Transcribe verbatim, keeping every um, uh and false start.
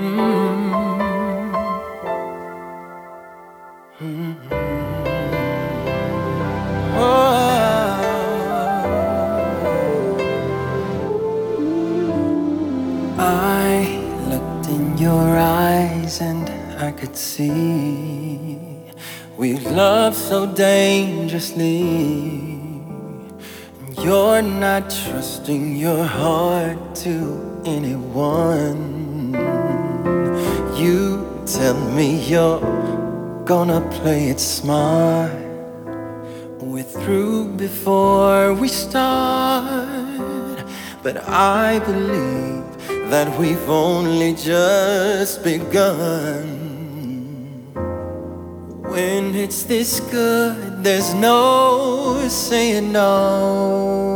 I looked in your eyes and I could see we love so dangerously. You're not trusting your heart to anyone. You tell me you're gonna play it smart. We're through before we start, but I believe that we've only just begun. When it's this good, there's no saying no.